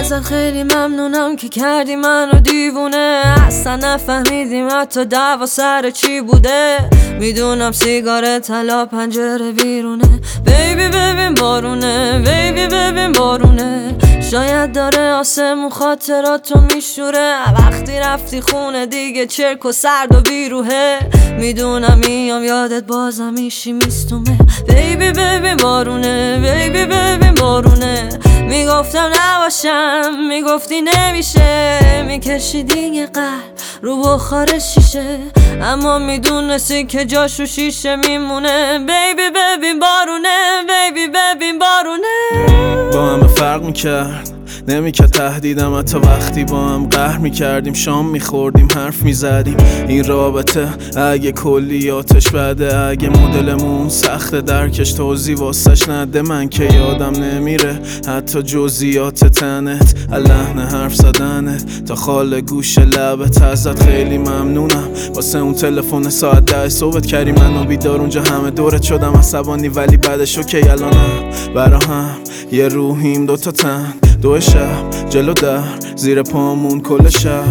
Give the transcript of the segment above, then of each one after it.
ازت خیلی ممنونم که کردی منو دیوونه. اصلا نفهمیدیم حتی دعوا سر چی بوده. میدونم سیگار طلا پنجره بیرونه. بیبی ببین بارونه، بیبی ببین بارونه. شاید داره آسمون خاطراتو میشوره. وقتی رفتی خونه دیگه چرک و سرد و بیروحه. میدونم میام یادت بازم میشی میستومه. بیبی ببین بارونه، بیبی ببین بارونه. میگفتم نباشم، میگفتی نمیشه. میکشیدی یه قلب رو بخار شیشه، اما میدونستی که جاشو شیشه میمونه. بیبی ببین بارونه، بیبی ببین بارونه. با همه فرق میکرد، نمیکرد تهدیدم حتی وقتی با هم قهر میکردیم. شام میخوردیم، حرف میزدیم. این رابطه اگه کلیاتش بده، اگه مدلمون سخته درکش توضیح واسش نده. من که یادم نمیره حتی جزئیات تنت، لحن حرف زدنت تا خال گوش لبت. ازت خیلی ممنونم واسه اون تلفن ساعت 10 صبحت کردی منو بیدار. اونجا همه دورت شدم عصبانی ولی بعدش اوکی. الانم برا هم یه روحیم دوتا تن، دو شب جلو در زیر پامون کل شهر.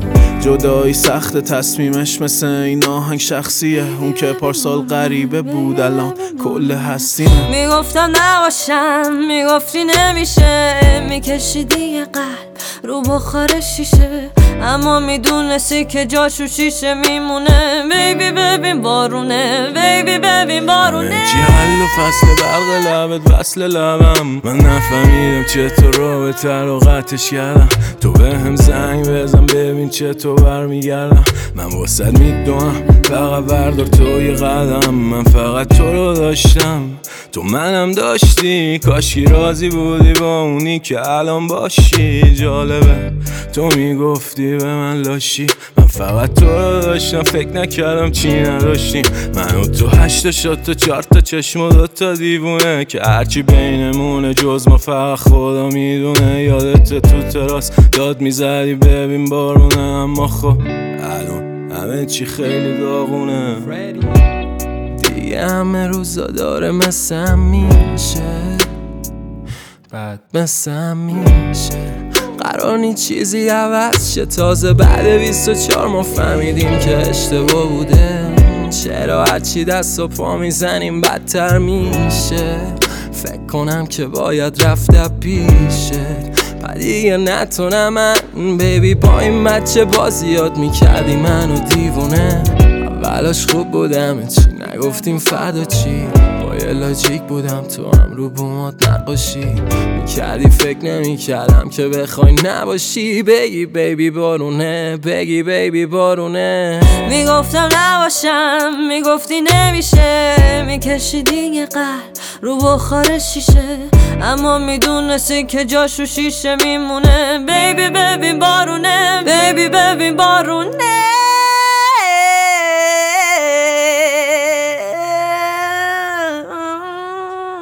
جدایی سخت تصمیمش مثل این آهنگ شخصیه. اون که پارسال غریبه بود الان کل هستیمه. میگفتم نباشم، میگفتی نمیشه. میکشیدی یه قلب رو بخار شیشه، اما میدونستی که جاشو شیشه میمونه. بیبی ببین بارونه، بیبی ببین بارونه. چی حل و فصل برق لبت وصل لبم. من نفهمیدم چطور رابطه رو قطعش کردم. تو بهم زنگ بزن ببین چطور برمیگردم. من واسد میدونم فقط بردار تو یه قدم. من فقط تو رو داشتم، تو منم داشتی. کاشکی راضی بودی با اونی که الان باشی. جالبه تو میگفتی به من لاشی، من فقط تو رو داشتم. فکر نکردم چی نداشتیم. من و تو 8 شد تو 4 تا چشم و 2 تا دیوونه، که هرچی بینمونه جز ما فقط خدا میدونه. یادت تو تراس داد میزدی ببین بارونه، اما خب الان همه چی خیلی داغونه. دیگه همه روزا داره مثل میشه، بعد مثل میشه. قرار نی چیزی عوض شه، تازه بعد 24 ما فهمیدیم که اشتباه بوده. چرا هرچی دست و پا میزنیم بدتر میشه. فکر کنم که باید رفته پیشه، دیگه نتونم من. بیبی با این بچه بازی یاد میکردی منو دیوونه. اولاش خوب بودم چی نگفتیم فردا چی. با یه لاجیک بودم تو هم رو بومات نقاشی میکردی. فکر نمیکردم که بخوای نباشی. بگی بیبی بارونه، بگی بیبی بارونه. میگفتم نباشم، میگفتی نمیشه. میکشیدی یه قلب رو بخار شیشه، اما میدونستی که جاشو شیشه میمونه. بیبی ببین بارونه، بیبی ببین بارونه.